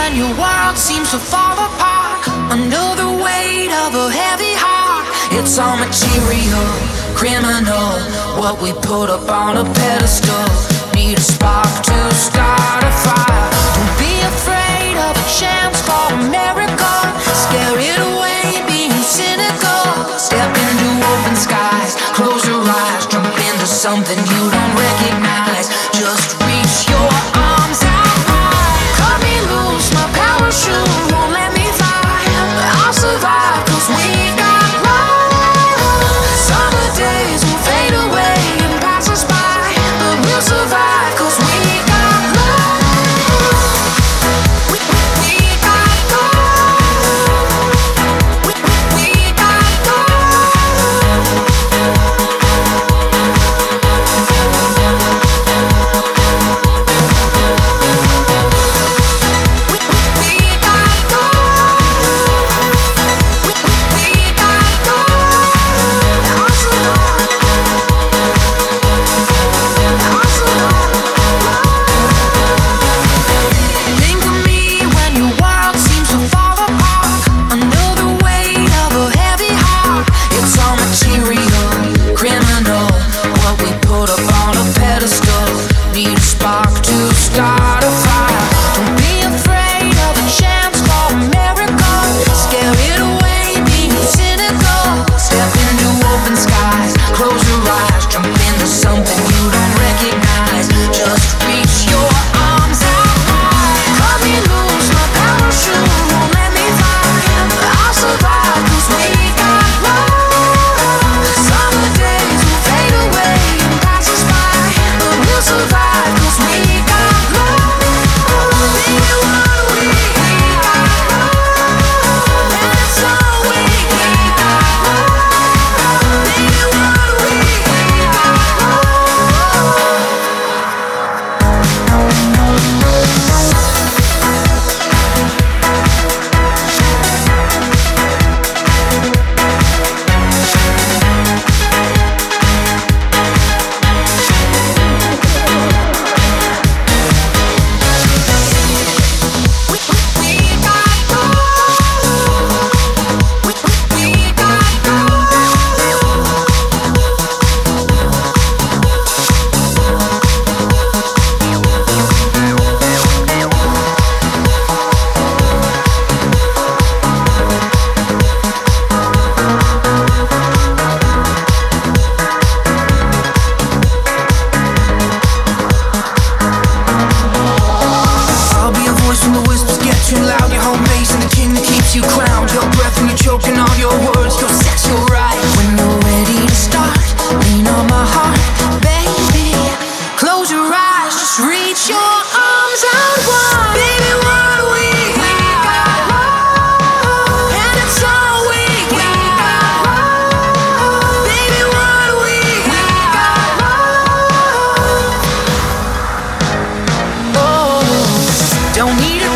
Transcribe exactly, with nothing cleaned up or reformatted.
when your world seems to fall apart under the weight of a heavy heart. It's all material, criminal, what we put up on a pedestal. Need a spark to start a fire. Don't be afraid of a chance for a miracle. Scare it away, being cynical. Step into open skies, close your eyes, jump into something you don't recognize. Just reach your arms out high. Cut me loose, my parachute won't let me fly. I'll survive, cause we got love. Summer days will fade away and pass us by, but we'll survive, cause we got love. We, we got love. We, we got love. Think of me when your world seems to fall apart under the weight of a heavy heart. It's all material, criminal, what we put up on a pedestal. Need a spark to start a fire. Don't be afraid of a chance for a miracle. Scare it away, being cynical. Step into open skies, close your eyes, jump into something you don't recognize. Just reach your arms out high. Cut me loose, my parachute won't let me fly. I'll survive, cause we got love. Summer days will fade away and pass us by, but we'll survive, cause we got love. Baby, what do we got love? And it's all we got love. Baby, what do we got love? I'll be a voice when the whispers get too loud. Your home base and the king that keeps you crowned. Your breath when you're choking on your words. Your sex, your right. When you're ready to start, lean on my heart, baby. Close your eyes, just reach your arms out wide. Baby, what do we got love? And it's all we got love. Baby, what do we got love? Oh, don't need a